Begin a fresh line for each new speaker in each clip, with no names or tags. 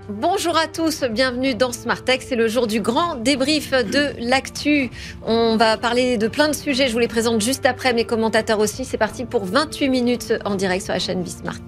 Bonjour à tous, bienvenue dans Smart Tech, c'est le jour du grand débrief de l'actu. On va parler de plein de sujets, je vous les présente juste après, mes commentateurs aussi. C'est parti pour 28 minutes en direct sur la chaîne Bismart.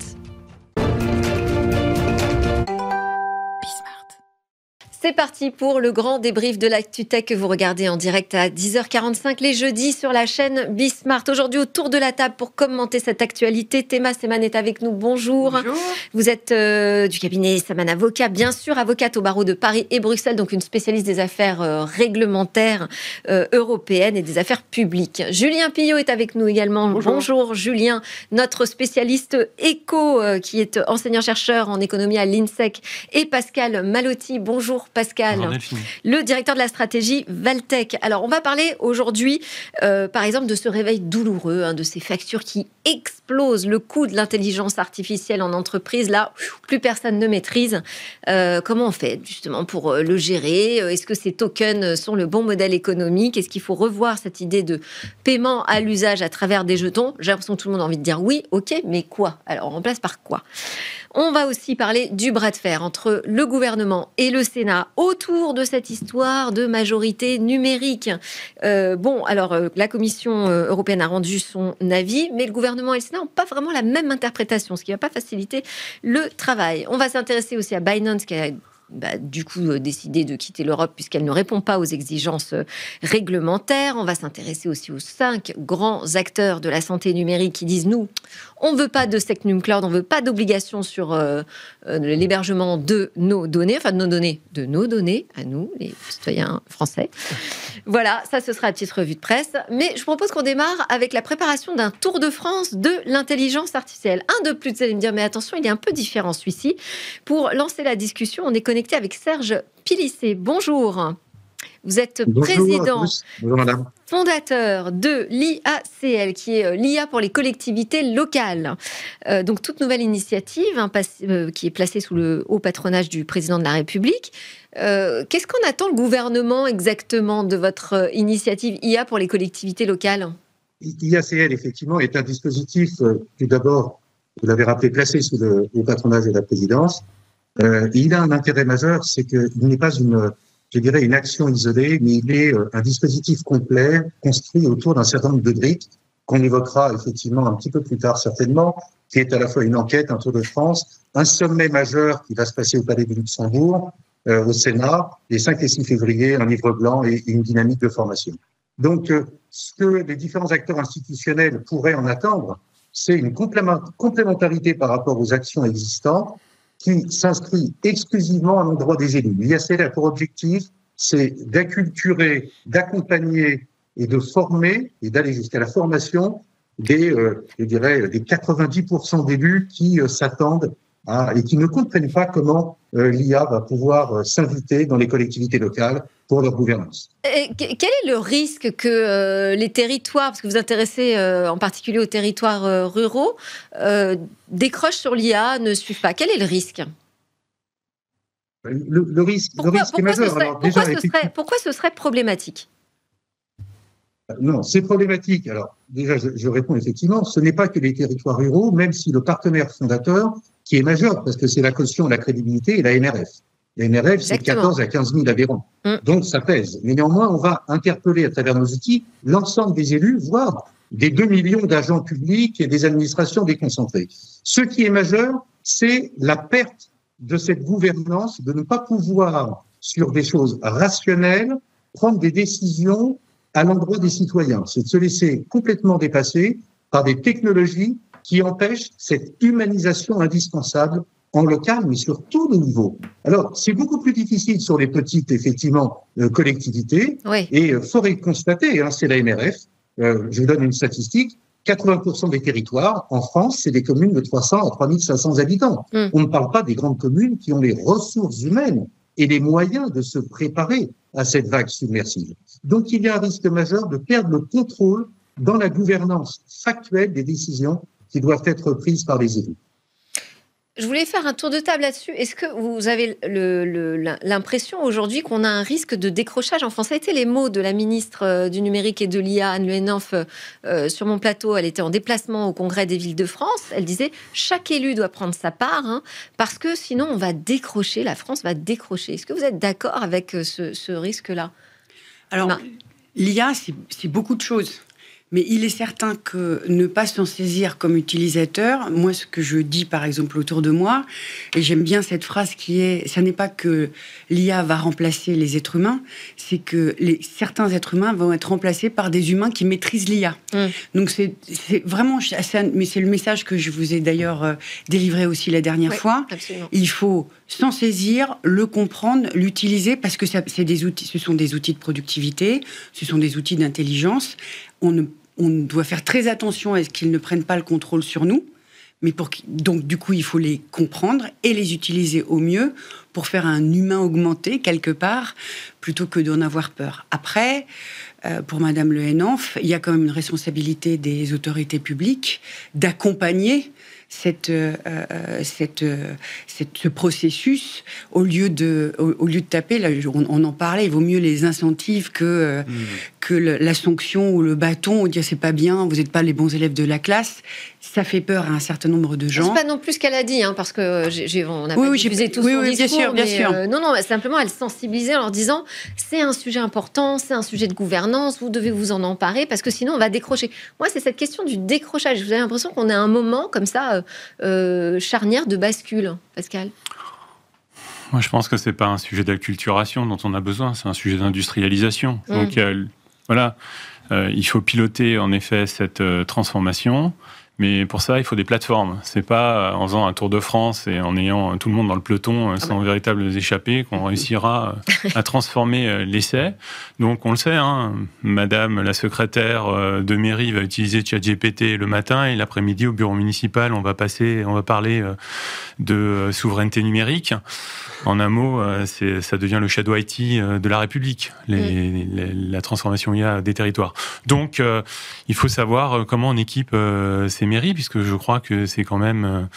C'est parti pour le grand débrief de l'actu tech que vous regardez en direct à 10h45 les jeudis sur la chaîne Bismart. Aujourd'hui, autour de la table pour commenter cette actualité, Théma Seman est avec nous. Bonjour.
Bonjour.
Vous êtes du cabinet Seman Avocat, bien sûr, avocate au barreau de Paris et Bruxelles, donc une spécialiste des affaires réglementaires européennes et des affaires publiques. Julien Pillot est avec nous également. Bonjour Julien, notre spécialiste éco qui est enseignant-chercheur en économie à l'INSEC, et Pascal Malotti. Bonjour Pascal, le directeur de la stratégie Valtech. Alors, on va parler aujourd'hui, par exemple, de ce réveil douloureux, de ces factures qui explosent, le coût de l'intelligence artificielle en entreprise. Là, plus personne ne maîtrise. Comment on fait justement pour le gérer? Est-ce que ces tokens sont le bon modèle économique? Est-ce qu'il faut revoir cette idée de paiement à l'usage à travers des jetons? J'ai l'impression que tout le monde a envie de dire oui, ok, mais quoi? Alors, on remplace par quoi? On va aussi parler du bras de fer entre le gouvernement et le Sénat autour de cette histoire de majorité numérique. La Commission européenne a rendu son avis, mais le gouvernement et le Sénat n'ont pas vraiment la même interprétation, ce qui ne va pas faciliter le travail. On va s'intéresser aussi à Binance, qui a décidé de quitter l'Europe puisqu'elle ne répond pas aux exigences réglementaires. On va s'intéresser aussi aux 5 grands acteurs de la santé numérique qui disent nous, on ne veut pas de Secnum Cloud, on ne veut pas d'obligation sur l'hébergement de nos données, de nos données à nous, les citoyens français. Voilà, ça ce sera à titre revue de presse. Mais je propose qu'on démarre avec la préparation d'un tour de France de l'intelligence artificielle. Un de plus, vous allez me dire, mais attention, il est un peu différent celui-ci. Pour lancer la discussion, on est connecté avec Serge Pilissé. Bonjour. Vous êtes président, fondateur de l'IACL, qui est l'IA pour les collectivités locales. Donc, toute nouvelle initiative qui est placée sous le haut patronage du président de la République. Qu'est-ce qu'on attend le gouvernement exactement de votre initiative IA pour les collectivités locales?
IACL, effectivement, est un dispositif, tout d'abord, vous l'avez rappelé, placé sous le haut patronage de la présidence. Il a un intérêt majeur, c'est qu'il n'est pas une action isolée, mais il est un dispositif complet construit autour d'un certain nombre de briques qu'on évoquera effectivement un petit peu plus tard certainement, qui est à la fois une enquête, un tour de France, un sommet majeur qui va se passer au Palais du Luxembourg, au Sénat, les 5 et 6 février, un livre blanc et une dynamique de formation. Donc, ce que les différents acteurs institutionnels pourraient en attendre, c'est une complémentarité par rapport aux actions existantes qui s'inscrit exclusivement à l'endroit des élus. L'IACL a pour objectif, c'est d'acculturer, d'accompagner et de former, et d'aller jusqu'à la formation des 90% d'élus qui s'attendent et qui ne comprennent pas comment l'IA va pouvoir s'inviter dans les collectivités locales pour leur gouvernance.
Et quel est le risque que les territoires, parce que vous vous intéressez en particulier aux territoires ruraux, décrochent sur l'IA, ne suivent pas? Quel est le risque?
Le risque est majeur.
Pourquoi ce serait problématique?
Non, c'est problématique. Alors, déjà, je réponds effectivement, ce n'est pas que les territoires ruraux, même si le partenaire fondateur, qui est majeur, parce que c'est la caution de la crédibilité, est la NRF. La NRF, c'est 14 à 15 000 adhérents. Donc, ça pèse. Mais néanmoins, on va interpeller à travers nos outils l'ensemble des élus, voire des 2 millions d'agents publics et des administrations déconcentrées. Ce qui est majeur, c'est la perte de cette gouvernance, de ne pas pouvoir, sur des choses rationnelles, prendre des décisions à l'endroit des citoyens. C'est de se laisser complètement dépasser par des technologies qui empêchent cette humanisation indispensable en local, mais sur tous les niveaux. Alors, c'est beaucoup plus difficile sur les petites, effectivement, collectivités. Oui. Et faudrait constater, c'est la NRF, je vous donne une statistique, 80% des territoires en France, c'est des communes de 300 à 3500 habitants. On ne parle pas des grandes communes qui ont les ressources humaines et les moyens de se préparer à cette vague submersive. Donc, il y a un risque majeur de perdre le contrôle dans la gouvernance factuelle des décisions qui doivent être prises par les élus.
Je voulais faire un tour de table là-dessus. Est-ce que vous avez l'impression aujourd'hui qu'on a un risque de décrochage en France? Ça a été les mots de la ministre du numérique et de l'IA, Anne Le Henhoff, sur mon plateau. Elle était en déplacement au Congrès des villes de France. Elle disait chaque élu doit prendre sa part, parce que sinon on va décrocher, la France va décrocher. Est-ce que vous êtes d'accord avec ce risque-là?
Alors, l'IA, c'est beaucoup de choses. Mais il est certain que ne pas s'en saisir comme utilisateur, moi, ce que je dis, par exemple, autour de moi, et j'aime bien cette phrase qui est, ça n'est pas que l'IA va remplacer les êtres humains, c'est que certains êtres humains vont être remplacés par des humains qui maîtrisent l'IA. Donc, c'est vraiment, mais c'est le message que je vous ai d'ailleurs délivré aussi la dernière fois. Absolument. Il faut s'en saisir, le comprendre, l'utiliser, parce que c'est des outils, ce sont des outils de productivité, ce sont des outils d'intelligence. On doit faire très attention à ce qu'ils ne prennent pas le contrôle sur nous. Donc, du coup, il faut les comprendre et les utiliser au mieux pour faire un humain augmenté, quelque part, plutôt que d'en avoir peur. Après, pour Madame Le Henhoff, il y a quand même une responsabilité des autorités publiques d'accompagner ce processus au lieu de taper. Là, on en parlait, il vaut mieux les incentives que la sanction ou le bâton, ou dire c'est pas bien, vous n'êtes pas les bons élèves de la classe. Ça fait peur à un certain nombre de gens.
C'est pas non plus ce qu'elle a dit, parce que on n'a pas diffusé tout son discours.
Bien sûr.
Non, simplement elle sensibilisait en leur disant c'est un sujet important, c'est un sujet de gouvernance, vous devez vous en emparer parce que sinon on va décrocher. Moi, c'est cette question du décrochage. Vous avez l'impression qu'on a un moment comme ça charnière de bascule, Pascal?
Moi, je pense que c'est pas un sujet d'acculturation dont on a besoin, c'est un sujet d'industrialisation. Donc voilà, il faut piloter en effet cette transformation. Mais pour ça, il faut des plateformes. C'est pas en faisant un tour de France et en ayant tout le monde dans le peloton sans véritables échappées qu'on réussira à transformer l'essai. Donc, on le sait, Madame la secrétaire de mairie va utiliser ChatGPT le matin et l'après-midi au bureau municipal, on va parler de souveraineté numérique. En un mot, ça devient le shadow IT de la République, la transformation IA des territoires. Donc, il faut savoir comment on équipe ces mairies, puisque je crois que c'est quand même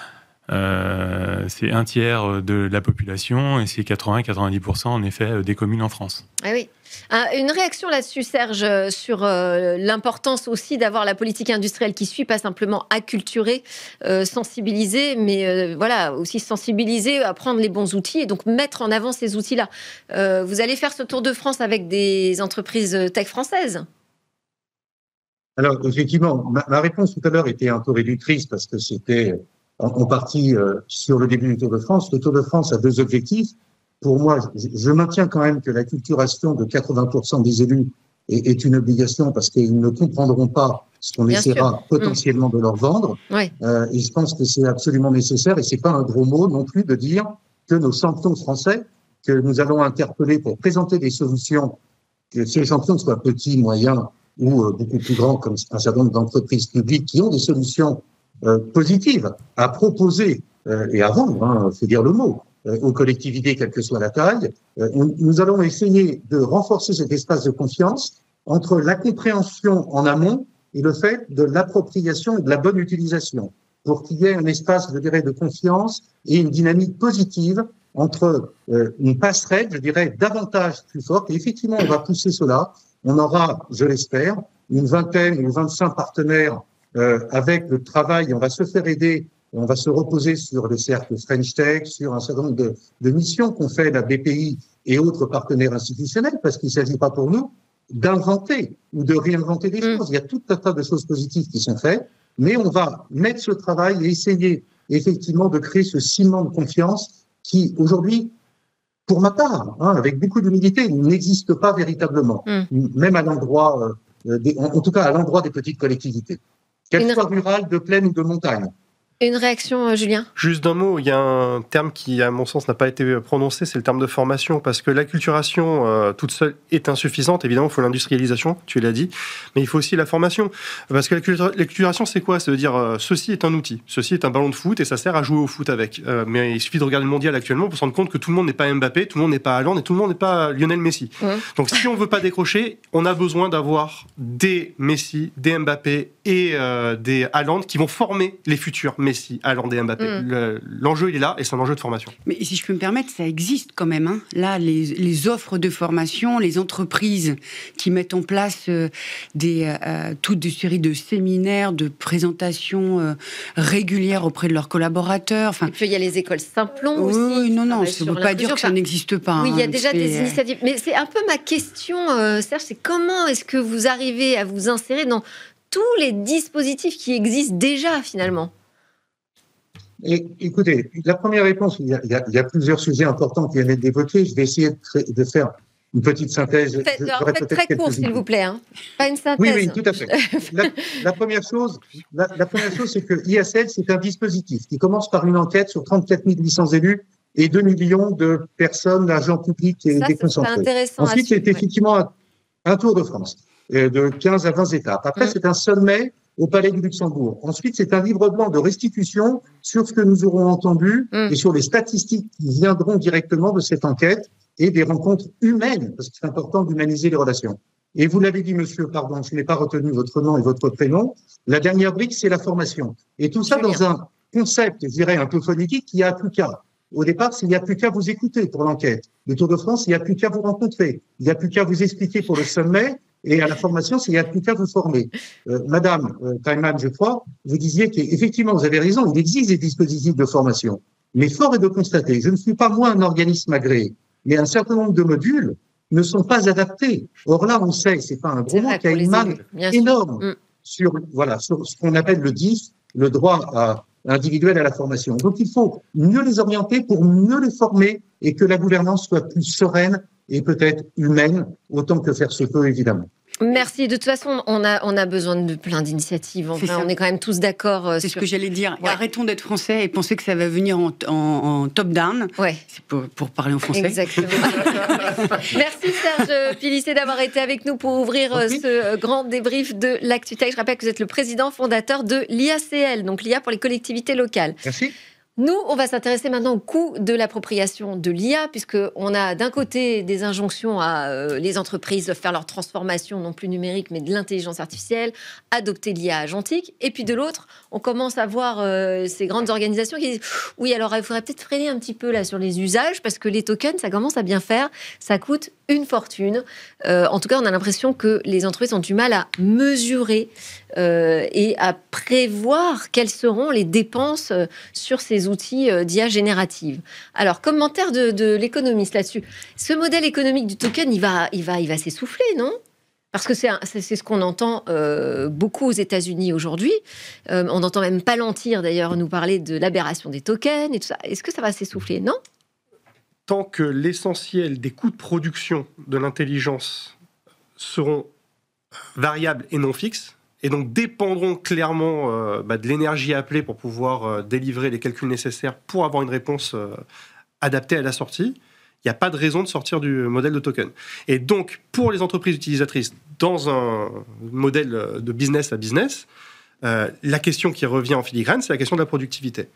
c'est un tiers de la population et c'est 80-90% en effet des communes en France.
Ah oui. Une réaction là-dessus, Serge, sur l'importance aussi d'avoir la politique industrielle qui suit, pas simplement acculturer, sensibiliser, mais voilà, aussi sensibiliser à prendre les bons outils et donc mettre en avant ces outils-là. Vous allez faire ce tour de France avec des entreprises tech françaises?
Alors, effectivement, ma réponse tout à l'heure était un peu réductrice parce que c'était en partie sur le début du Tour de France. Le Tour de France a deux objectifs. Pour moi, je maintiens quand même que l'acculturation de 80% des élus est une obligation parce qu'ils ne comprendront pas ce qu'on essaiera potentiellement de leur vendre. Oui. Et je pense que c'est absolument nécessaire et c'est pas un gros mot non plus de dire que nos champions français que nous allons interpeller pour présenter des solutions, que ces champions soient petits, moyens ou beaucoup plus grands comme un certain nombre d'entreprises publiques qui ont des solutions positives à proposer et à vendre, faut dire le mot, aux collectivités, quelle que soit la taille. Nous allons essayer de renforcer cet espace de confiance entre la compréhension en amont et le fait de l'appropriation et de la bonne utilisation, pour qu'il y ait un espace, je dirais, de confiance et une dynamique positive entre une passerelle, je dirais, davantage plus forte. Et effectivement, on va pousser cela. On aura, je l'espère, une 20aine ou 25 partenaires avec le travail. On va se faire aider. On va se reposer sur le cercle French Tech, sur un certain nombre de missions qu'on fait la BPI et autres partenaires institutionnels, parce qu'il ne s'agit pas pour nous d'inventer ou de réinventer des choses. Il y a tout un tas de choses positives qui sont faites, mais on va mettre ce travail et essayer effectivement de créer ce ciment de confiance qui, aujourd'hui, pour ma part, avec beaucoup d'humilité, n'existe pas véritablement, même à l'endroit, en tout cas à l'endroit des petites collectivités, qu'elles soient rurales, de plaine ou de montagne.
Une réaction, Julien?
Juste d'un mot, il y a un terme qui, à mon sens, n'a pas été prononcé, c'est le terme de formation, parce que l'acculturation toute seule est insuffisante. Évidemment, il faut l'industrialisation, tu l'as dit, mais il faut aussi la formation. Parce que l'acculturation, c'est quoi? Ça veut dire, ceci est un outil, ceci est un ballon de foot, et ça sert à jouer au foot avec. Mais il suffit de regarder le mondial actuellement pour se rendre compte que tout le monde n'est pas Mbappé, tout le monde n'est pas Haaland, et tout le monde n'est pas Lionel Messi. Donc si on ne veut pas décrocher, on a besoin d'avoir des Messi, des Mbappé et des Haaland qui vont former les futurs Messi, Haaland et Mbappé. L'enjeu, il est là, et c'est un enjeu de formation.
Mais si je peux me permettre, ça existe quand même. Hein. Là, les offres de formation, les entreprises qui mettent en place toute une série de séminaires, de présentations régulières auprès de leurs collaborateurs.
Et puis, il y a les écoles Simplon aussi.
Oui, non, ça ne veut pas dire que ça n'existe pas.
Oui, il y a
hein,
déjà des initiatives. Mais c'est un peu ma question, Serge, c'est comment est-ce que vous arrivez à vous insérer dans tous les dispositifs qui existent déjà, finalement?
Écoutez, la première réponse, il y a plusieurs sujets importants qui viennent d'être évoqués. Je vais essayer de faire une petite synthèse.
Faites très court, s'il vous plaît. Hein. Pas une synthèse.
Oui, tout à fait. La première chose, c'est que ISL, c'est un dispositif qui commence par une enquête sur 34 800 élus et 2 millions de personnes, agents publics et déconcentrés. Ensuite, c'est effectivement un tour de France de 15 à 20 étapes. Après, c'est un sommet au Palais du Luxembourg. Ensuite, c'est un livre blanc de restitution sur ce que nous aurons entendu et sur les statistiques qui viendront directement de cette enquête et des rencontres humaines, parce que c'est important d'humaniser les relations. Et vous l'avez dit, monsieur, pardon, je n'ai pas retenu votre nom et votre prénom. La dernière brique, c'est la formation. Et tout ça dans un concept, je dirais, un peu phonétique, qui a plus qu'à. Au départ, il n'y a plus qu'à vous écouter pour l'enquête. Le Tour de France, il n'y a plus qu'à vous rencontrer. Il n'y a plus qu'à vous expliquer pour le sommet. Et à la formation, il n'y a plus qu'à vous former. Madame Taiman, je crois, vous disiez qu'effectivement, vous avez raison, il existe des dispositifs de formation. Mais fort est de constater, je ne suis pas moi un organisme agréé, mais un certain nombre de modules ne sont pas adaptés. Or là, on sait, c'est pas un gros mot, qu'il y a une manne énorme sur ce qu'on appelle le DIF, le droit individuel à la formation. Donc, il faut mieux les orienter pour mieux les former et que la gouvernance soit plus sereine et peut-être humaine, autant que faire se peut, évidemment.
Merci. De toute façon, on a besoin de plein d'initiatives. Enfin, on est quand même tous d'accord.
C'est ce que j'allais dire. Ouais. Arrêtons d'être français et penser que ça va venir en top-down.
Ouais.
C'est pour parler en français.
Exactement. Merci Serge Pilisser d'avoir été avec nous pour ouvrir ce grand débrief de l'ActuTech. Je rappelle que vous êtes le président fondateur de l'IACL, donc l'IA pour les collectivités locales.
Merci.
Nous, on va s'intéresser maintenant au coût de l'appropriation de l'IA, puisqu'on a d'un côté des injonctions à les entreprises de faire leur transformation, non plus numérique, mais de l'intelligence artificielle, adopter l'IA agentique. Et puis de l'autre, on commence à voir ces grandes organisations qui disent « Oui, alors il faudrait peut-être freiner un petit peu là sur les usages, parce que les tokens, ça commence à bien faire, ça coûte une fortune. » En tout cas, on a l'impression que les entreprises ont du mal à mesurer et à prévoir quelles seront les dépenses sur ces outils d'IA générative. Alors, commentaire de l'économiste là-dessus. Ce modèle économique du token, il va s'essouffler, non ? Parce que c'est ce qu'on entend beaucoup aux États-Unis aujourd'hui. On entend même Palantir, d'ailleurs, nous parler de l'aberration des tokens et tout ça. Est-ce que ça va s'essouffler, non ?
Tant que l'essentiel des coûts de production de l'intelligence seront variables et non fixes, et donc dépendront clairement de l'énergie appelée pour pouvoir délivrer les calculs nécessaires pour avoir une réponse adaptée à la sortie, il n'y a pas de raison de sortir du modèle de token. Et donc, pour les entreprises utilisatrices, dans un modèle de business à business, la question qui revient en filigrane, c'est la question de la productivité.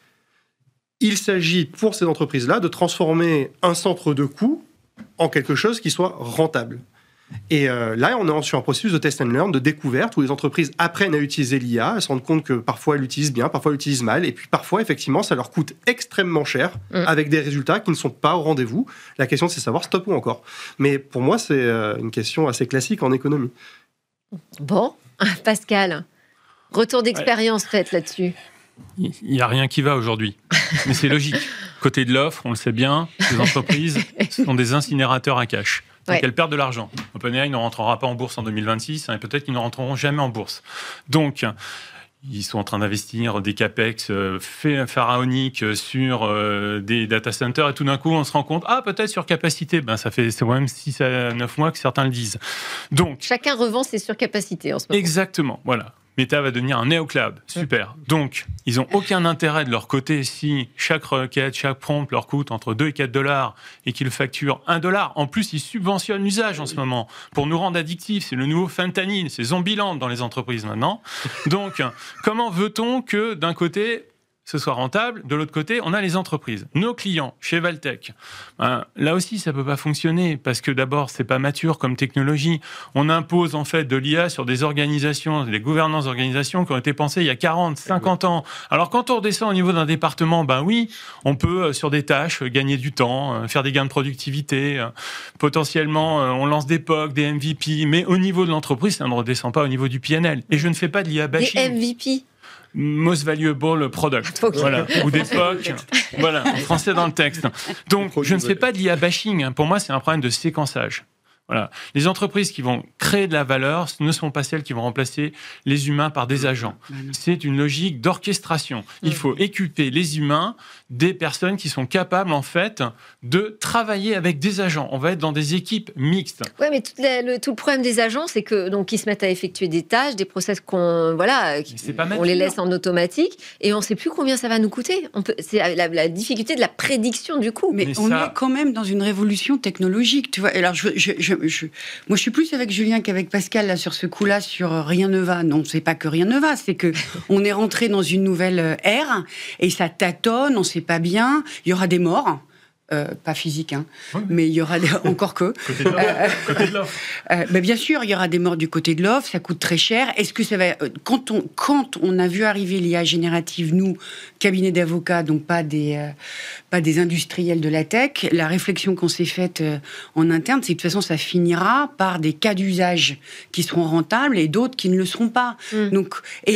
Il s'agit pour ces entreprises-là de transformer un centre de coût en quelque chose qui soit rentable. Et là, on est sur un processus de test and learn, de découverte, où les entreprises apprennent à utiliser l'IA, elles se rendent compte que parfois elles l'utilisent bien, parfois elles l'utilisent mal, et puis parfois, effectivement, ça leur coûte extrêmement cher, avec des résultats qui ne sont pas au rendez-vous. La question, c'est de savoir stop ou encore. Mais pour moi, c'est une question assez classique en économie.
Bon, Pascal, retour d'expérience faite là-dessus.
Il n'y a rien qui va aujourd'hui, mais c'est logique. Côté de l'offre, on le sait bien, les entreprises sont des incinérateurs à cash. Donc elles perdent de l'argent. OpenAI ne rentrera pas en bourse en 2026 et peut-être qu'ils ne rentreront jamais en bourse. Donc, ils sont en train d'investir des capex pharaoniques sur des data centers et tout d'un coup, on se rend compte, peut-être sur capacité. Ça fait quand même 6 à 9 mois que certains le disent. Donc,
chacun revend ses surcapacités en ce moment.
Exactement, voilà. Meta va devenir un néo-cloud. Super. Donc, ils n'ont aucun intérêt de leur côté si chaque requête, chaque prompt leur coûte entre 2 et 4 dollars et qu'ils facturent 1 dollar. En plus, ils subventionnent l'usage en ce moment pour nous rendre addictifs. C'est le nouveau fentanyl, c'est Zombieland dans les entreprises maintenant. Donc, comment veut-on que d'un côté, ce soit rentable. De l'autre côté, on a les entreprises. Nos clients, chez Valtech, là aussi, ça ne peut pas fonctionner parce que d'abord, ce n'est pas mature comme technologie. On impose en fait de l'IA sur des organisations, des gouvernances d'organisations qui ont été pensées il y a 40, 50 ans. Alors quand on redescend au niveau d'un département, oui, on peut sur des tâches gagner du temps, faire des gains de productivité. Potentiellement, on lance des POC, des MVP, mais au niveau de l'entreprise, ça ne redescend pas au niveau du PNL. Et je ne fais pas de l'IA bashing.
Des MVP
Most Valuable Product,
Okay.
voilà, ou des POC, voilà, en français dans le texte. Donc, je ne fais pas de l'IA bashing. Pour moi, c'est un problème de séquençage. Voilà. Les entreprises qui vont créer de la valeur ne sont pas celles qui vont remplacer les humains par des agents. C'est une logique d'orchestration. Il faut équiper les humains des personnes qui sont capables, en fait, de travailler avec des agents. On va être dans des équipes mixtes.
Oui, mais tout le problème des agents, c'est que donc ils se mettent à effectuer des tâches, des process on les laisse en automatique et on ne sait plus combien ça va nous coûter. C'est la difficulté de la prédiction du coût.
Mais on est quand même dans une révolution technologique, tu vois. Alors moi, je suis plus avec Julien qu'avec Pascal là sur ce coup-là, sur rien ne va. Non, c'est pas que rien ne va, c'est que on est rentré dans une nouvelle ère et ça tâtonne, on sait pas bien. Il y aura des morts. Pas physique, mais il y aura encore que.
Côté de l'offre.
Bien sûr, il y aura des morts du côté de l'offre, ça coûte très cher. Est-ce que ça va. Quand on a vu arriver l'IA générative, nous, cabinet d'avocats, donc pas des industriels de la tech, la réflexion qu'on s'est faite en interne, c'est que de toute façon, ça finira par des cas d'usage qui seront rentables et d'autres qui ne le seront pas. Donc,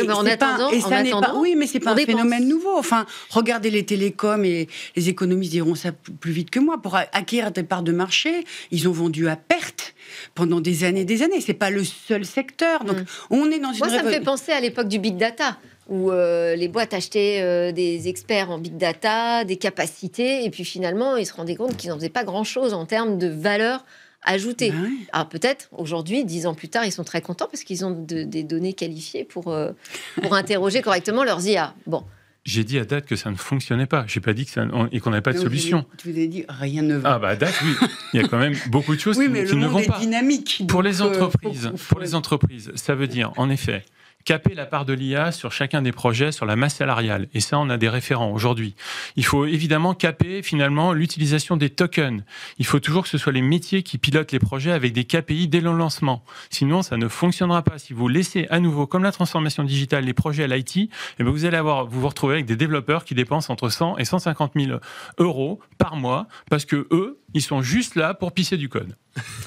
oui, mais c'est pas un phénomène nouveau. Enfin, regardez les télécoms et les économistes diront ça plus vite que moi. Pour acquérir des parts de marché, ils ont vendu à perte pendant des années. C'est pas le seul secteur. Donc, on est dans une...
Moi, ça me fait penser à l'époque du big data, où les boîtes achetaient des experts en big data, des capacités, et puis finalement, ils se rendaient compte qu'ils n'en faisaient pas grand-chose en termes de valeur ajoutée.
Oui.
Alors peut-être, aujourd'hui, 10 ans plus tard, ils sont très contents parce qu'ils ont des données qualifiées pour interroger correctement leurs IA. Bon.
J'ai dit à date que ça ne fonctionnait pas. J'ai pas dit et qu'on n'avait pas de solution.
Tu vous ai dit rien ne va.
À date, oui. Il y a quand même beaucoup de choses qui ne vont pas.
Dynamique.
Pour les entreprises, ça veut dire, en effet, caper la part de l'IA sur chacun des projets, sur la masse salariale. Et ça, on a des référents aujourd'hui. Il faut évidemment caper, finalement, l'utilisation des tokens. Il faut toujours que ce soit les métiers qui pilotent les projets avec des KPI dès le lancement. Sinon, ça ne fonctionnera pas. Si vous laissez à nouveau, comme la transformation digitale, les projets à l'IT, vous allez vous retrouver avec des développeurs qui dépensent entre 100 et 150 000 euros par mois parce que eux, ils sont juste là pour pisser du code.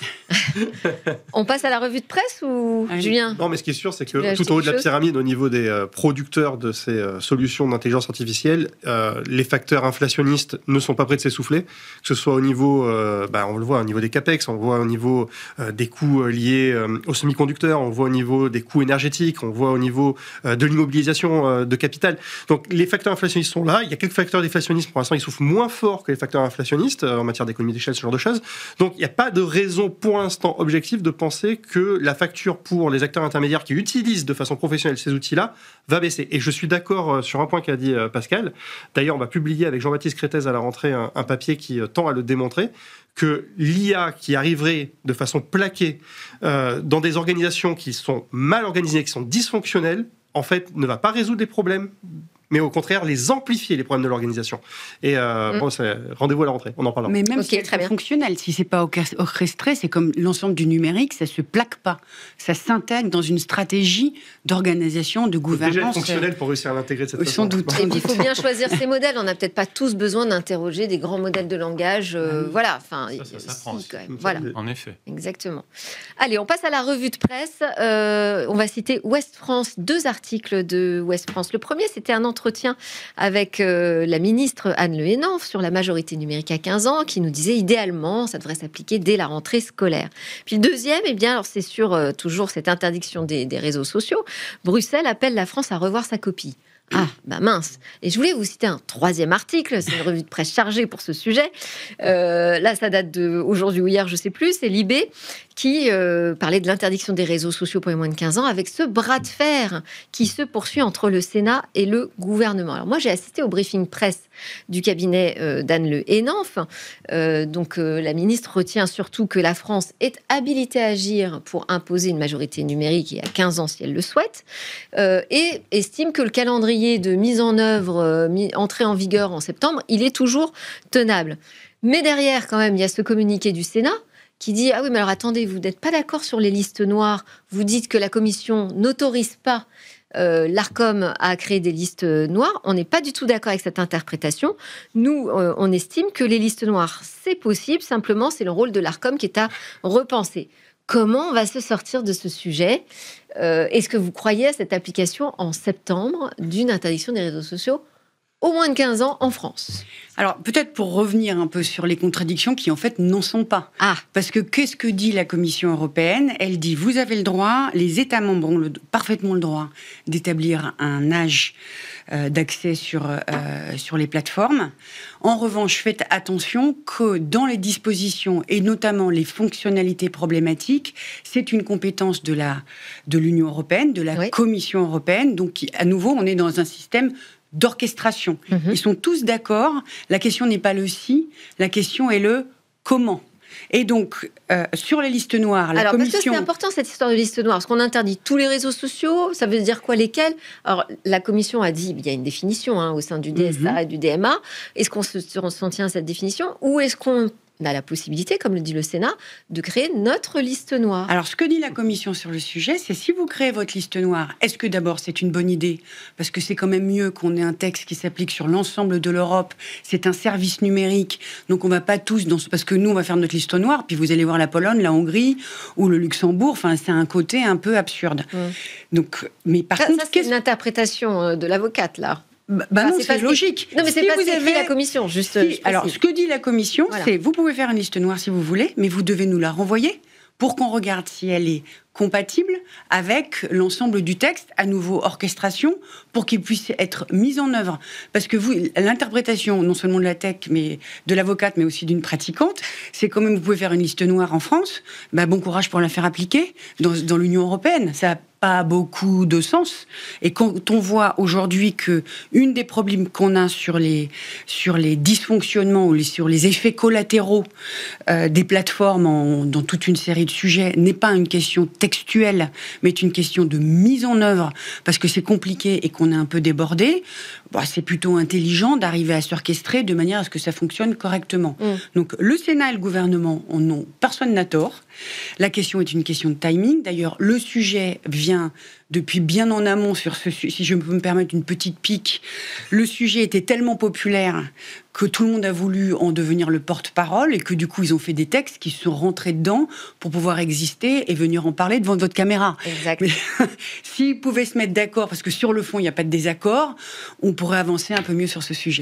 On passe à la revue de presse ou Julien ?
Non, mais ce qui est sûr, c'est que tout en haut de la pyramide, au niveau des producteurs de ces solutions d'intelligence artificielle, les facteurs inflationnistes ne sont pas prêts de s'essouffler, que ce soit au niveau, on le voit au niveau des capex, on le voit au niveau des coûts liés aux semi-conducteurs, on le voit au niveau des coûts énergétiques, on le voit au niveau de l'immobilisation de capital. Donc les facteurs inflationnistes sont là. Il y a quelques facteurs déflationnistes, pour l'instant, ils souffrent moins fort que les facteurs inflationnistes en matière d'économie d'échelle, ce genre de choses. Donc il n'y a pas de raison pour l'instant objectif de penser que la facture pour les acteurs intermédiaires qui utilisent de façon professionnelle ces outils-là va baisser. Et je suis d'accord sur un point qu'a dit Pascal. D'ailleurs, on va publier avec Jean-Baptiste Crétez à la rentrée un papier qui tend à le démontrer, que l'IA qui arriverait de façon plaquée dans des organisations qui sont mal organisées, qui sont dysfonctionnelles, en fait, ne va pas résoudre les problèmes, mais au contraire, les amplifier, les problèmes de l'organisation. Et c'est rendez-vous à la rentrée, on en parlera.
Mais même si c'est fonctionnel, si c'est pas orchestré, c'est comme l'ensemble du numérique, ça se plaque pas. Ça s'intègre dans une stratégie d'organisation, de gouvernance.
Déjà fonctionnel pour réussir à l'intégrer de cette façon.
Sans doute.
Et puis, il faut bien choisir ses modèles. On n'a peut-être pas tous besoin d'interroger des grands modèles de langage. Voilà. Enfin,
ça s'apprend aussi.
Quand même. Voilà.
En effet.
Exactement. Allez, on passe à la revue de presse. On va citer Ouest France, 2 articles de Ouest France. Le premier, c'était un entretien avec la ministre Anne Le Hénauf sur la majorité numérique à 15 ans, qui nous disait idéalement, ça devrait s'appliquer dès la rentrée scolaire. Puis le deuxième, alors c'est sur toujours cette interdiction des réseaux sociaux. Bruxelles appelle la France à revoir sa copie. Ah, mince. Et je voulais vous citer un 3e article, c'est une revue de presse chargée pour ce sujet. Là, ça date d'aujourd'hui ou hier, je ne sais plus, c'est Libé qui parlait de l'interdiction des réseaux sociaux pour les moins de 15 ans avec ce bras de fer qui se poursuit entre le Sénat et le gouvernement. Alors moi, j'ai assisté au briefing presse du cabinet d'Anne Le Hénauf. Donc la ministre retient surtout que la France est habilitée à agir pour imposer une majorité numérique et à 15 ans si elle le souhaite, et estime que le calendrier calendrier de mise en œuvre, entrée en vigueur en septembre, il est toujours tenable. Mais derrière, quand même, il y a ce communiqué du Sénat qui dit « Ah oui, mais alors attendez, vous n'êtes pas d'accord sur les listes noires. Vous dites que la Commission n'autorise pas l'ARCOM à créer des listes noires. On n'est pas du tout d'accord avec cette interprétation. Nous, on estime que les listes noires, c'est possible. Simplement, c'est le rôle de l'ARCOM qui est à repenser. » Comment on va se sortir de ce sujet ? Est-ce que vous croyez à cette application en septembre d'une interdiction des réseaux sociaux au moins de 15 ans en France?
Alors, peut-être pour revenir un peu sur les contradictions qui, en fait, n'en sont pas. Parce que qu'est-ce que dit la Commission européenne ? Elle dit, vous avez le droit, les États membres ont parfaitement le droit d'établir un âge d'accès sur les plateformes. En revanche, faites attention que dans les dispositions, et notamment les fonctionnalités problématiques, c'est une compétence de l'Union européenne, de la Commission européenne. Donc, à nouveau, on est dans un système d'orchestration. Ils sont tous d'accord. La question n'est pas le si, la question est le comment. Et donc, sur les listes noires, la Commission...
Parce que c'est important cette histoire de liste noire, parce qu'on interdit tous les réseaux sociaux, ça veut dire quoi, lesquels ? Alors, la Commission a dit, il y a une définition au sein du DSA et du DMA. Est-ce qu'on s'en tient à cette définition ? Ou est-ce qu'on a la possibilité, comme le dit le Sénat, de créer notre liste noire ?
Alors, ce que dit la Commission sur le sujet, c'est si vous créez votre liste noire, est-ce que d'abord c'est une bonne idée ? Parce que c'est quand même mieux qu'on ait un texte qui s'applique sur l'ensemble de l'Europe. C'est un service numérique, donc on va pas tous parce que nous on va faire notre liste noire, puis vous allez voir la Pologne, la Hongrie ou le Luxembourg. Enfin, c'est un côté un peu absurde. Donc, mais par contre,
c'est une interprétation de l'avocate là.
Non, c'est logique.
Non, mais c'est pas ce qu'a dit la Commission, juste.
Alors, ce que dit la Commission, c'est vous pouvez faire une liste noire si vous voulez, mais vous devez nous la renvoyer pour qu'on regarde si elle est compatible avec l'ensemble du texte, à nouveau orchestration, pour qu'il puisse être mis en œuvre. Parce que l'interprétation, non seulement de la tech, mais de l'avocate, mais aussi d'une pratiquante, c'est quand même, vous pouvez faire une liste noire en France, bon courage pour la faire appliquer dans l'Union européenne. Ça n'a pas beaucoup de sens. Et quand on voit aujourd'hui que une des problèmes qu'on a sur les dysfonctionnements ou sur les effets collatéraux des plateformes dans toute une série de sujets n'est pas une question textuelle, mais une question de mise en œuvre, parce que c'est compliqué et qu'on est un peu débordé, c'est plutôt intelligent d'arriver à s'orchestrer de manière à ce que ça fonctionne correctement. Donc le Sénat et le gouvernement en ont, personne n'a tort. La question est une question de timing. D'ailleurs, le sujet vient depuis bien en amont sur ce sujet. Si je peux me permettre une petite pique, le sujet était tellement populaire que tout le monde a voulu en devenir le porte-parole et que du coup, ils ont fait des textes qui sont rentrés dedans pour pouvoir exister et venir en parler devant votre caméra.
Exact.
Mais s'ils pouvaient se mettre d'accord, parce que sur le fond, il n'y a pas de désaccord, on pourrait avancer un peu mieux sur ce sujet.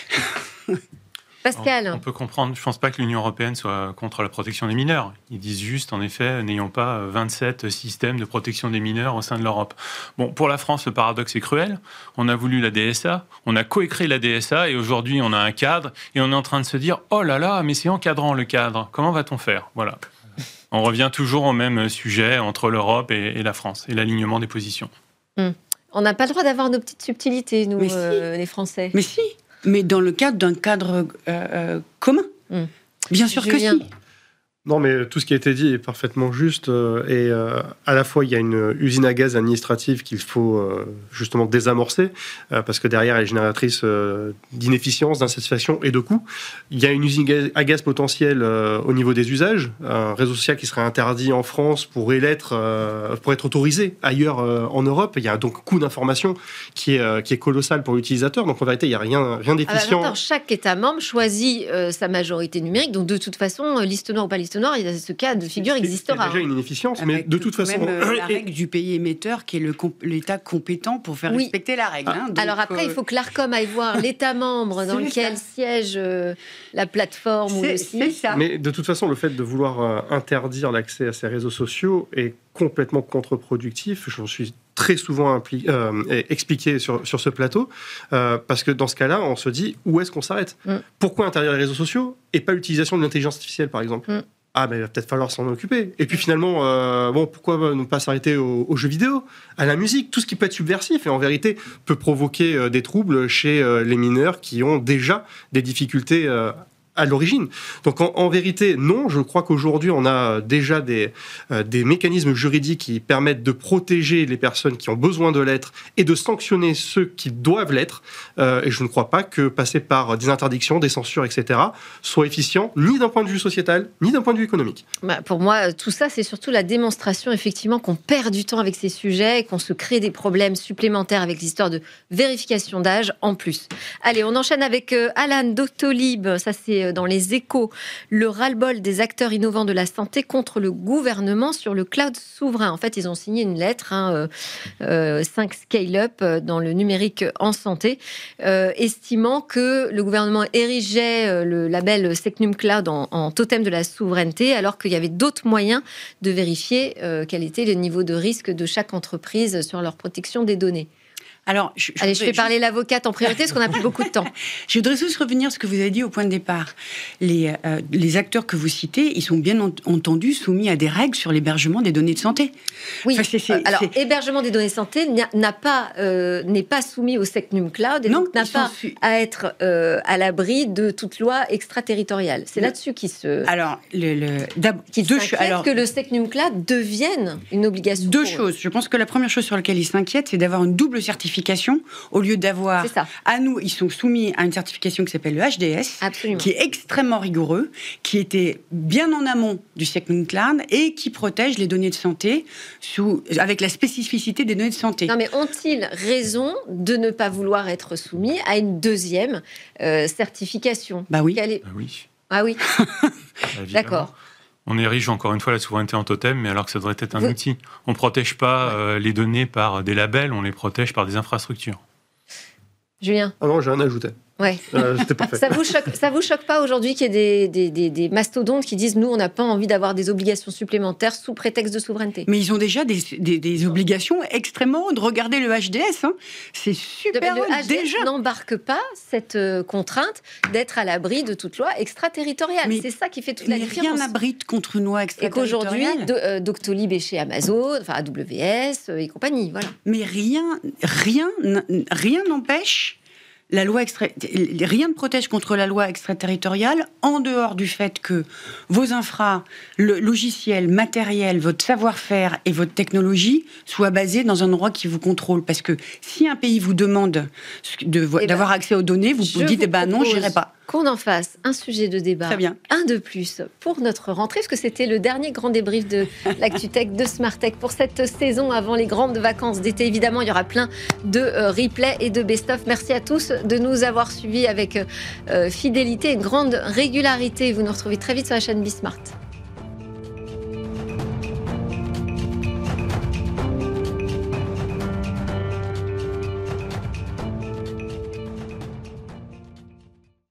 Pascal.
On peut comprendre. Je ne pense pas que l'Union européenne soit contre la protection des mineurs. Ils disent juste, en effet, n'ayons pas 27 systèmes de protection des mineurs au sein de l'Europe. Bon, pour la France, le paradoxe est cruel. On a voulu la DSA, on a coécrit la DSA, et aujourd'hui, on a un cadre, et on est en train de se dire, oh là là, mais c'est encadrant le cadre. Comment va-t-on faire ? Voilà. On revient toujours au même sujet entre l'Europe et la France, et l'alignement des positions.
On n'a pas le droit d'avoir nos petites subtilités, nous, les Français.
Mais si. Mais dans le cadre d'un cadre commun. Bien sûr que si.
Non, mais tout ce qui a été dit est parfaitement juste. Et à la fois, il y a une usine à gaz administrative qu'il faut justement désamorcer, parce que derrière, elle est génératrice d'inefficience, d'insatisfaction et de coûts. Il y a une usine à gaz potentielle au niveau des usages. Un réseau social qui serait interdit en France pourrait l'être pour être autorisé ailleurs en Europe. Il y a donc un coût d'information qui est colossal pour l'utilisateur. Donc en vérité, il n'y a rien d'efficient.
Chaque État membre choisit sa majorité numérique. Donc de toute façon, liste noire ou pas liste noire, ce cas de figure existera.
C'est déjà une inefficience, mais de toute façon...
Même la règle du pays émetteur, qui est l'État compétent pour faire respecter la règle. Donc,
alors après, il faut que l'ARCOM aille voir l'État membre dans lequel siège la plateforme ou le site.
C'est ça.
Mais de toute façon, le fait de vouloir interdire l'accès à ces réseaux sociaux est complètement contre-productif. J'en suis très souvent expliqué sur ce plateau, parce que dans ce cas-là, on se dit, où est-ce qu'on s'arrête ? Pourquoi interdire les réseaux sociaux et pas l'utilisation de l'intelligence artificielle, par exemple ? Ah, ben il va peut-être falloir s'en occuper. Et puis finalement, pourquoi ne pas s'arrêter aux jeux vidéo, à la musique, tout ce qui peut être subversif et en vérité peut provoquer des troubles chez les mineurs qui ont déjà des difficultés à l'origine. Donc en vérité, non, je crois qu'aujourd'hui, on a déjà des mécanismes juridiques qui permettent de protéger les personnes qui ont besoin de l'être et de sanctionner ceux qui doivent l'être. Et je ne crois pas que passer par des interdictions, des censures, etc., soit efficient, ni d'un point de vue sociétal, ni d'un point de vue économique.
Pour moi, tout ça, c'est surtout la démonstration, effectivement, qu'on perd du temps avec ces sujets et qu'on se crée des problèmes supplémentaires avec l'histoire de vérification d'âge en plus. Allez, on enchaîne avec Alan Doctolib. Ça, c'est dans les Échos. Le ras-le-bol des acteurs innovants de la santé contre le gouvernement sur le cloud souverain. En fait, ils ont signé une lettre, 5 scale-up dans le numérique en santé, estimant que le gouvernement érigeait le label Secnum Cloud en totem de la souveraineté, alors qu'il y avait d'autres moyens de vérifier quel était le niveau de risque de chaque entreprise sur leur protection des données.
Alors, je
fais parler l'avocate en priorité parce qu'on n'a plus beaucoup de temps.
Je voudrais juste revenir sur ce que vous avez dit au point de départ. Les acteurs que vous citez, ils sont bien entendu soumis à des règles sur l'hébergement des données de santé.
Oui, hébergement des données de santé n'est pas soumis au Secnum Cloud et donc n'a pas à être à l'abri de toute loi extraterritoriale. C'est là-dessus qu'ils se...
Alors,
que le Secnum Cloud devienne une obligation.
Deux choses. Je pense que la première chose sur laquelle ils s'inquiètent, c'est d'avoir une double certification au lieu d'avoir... À nous, ils sont soumis à une certification qui s'appelle le HDS,
Absolument.
Qui est extrêmement rigoureux, qui était bien en amont du Secnum Cloud et qui protège les données de santé avec la spécificité des données de santé.
Non, mais ont-ils raison de ne pas vouloir être soumis à une deuxième certification ?
Bah oui.
Ah oui. D'accord.
On érige encore une fois la souveraineté en totem, mais alors que ça devrait être un outil. On ne protège pas les données par des labels, on les protège par des infrastructures.
Julien ?
Ah non, j'ai rien à ajouter.
Ouais.
C'était parfait.
Ça vous choque pas aujourd'hui qu'il y ait des mastodontes qui disent nous on n'a pas envie d'avoir des obligations supplémentaires sous prétexte de souveraineté?
Mais ils ont déjà des obligations extrêmement hautes. Regardez le HDS, c'est super.
Le HDS n'embarque pas cette contrainte d'être à l'abri de toute loi extraterritoriale. C'est ça qui fait toute la différence.
Rien n'abrite contre une loi extraterritoriale.
Et qu'aujourd'hui, Doctolib est chez Amazon, enfin AWS et compagnie, voilà.
Mais rien n'empêche. Rien ne protège contre la loi extraterritoriale en dehors du fait que vos le logiciel, matériel, votre savoir-faire et votre technologie soient basés dans un endroit qui vous contrôle. Parce que si un pays vous demande d'avoir accès aux données, vous dites non, j'irai pas.
Qu'on en fasse un sujet de débat,
très bien.
Un de plus pour notre rentrée, parce que c'était le dernier grand débrief de l'ActuTech, de Smartech pour cette saison avant les grandes vacances d'été. Évidemment, il y aura plein de replays et de best-of. Merci à tous de nous avoir suivis avec fidélité et grande régularité. Vous nous retrouvez très vite sur la chaîne Bismart.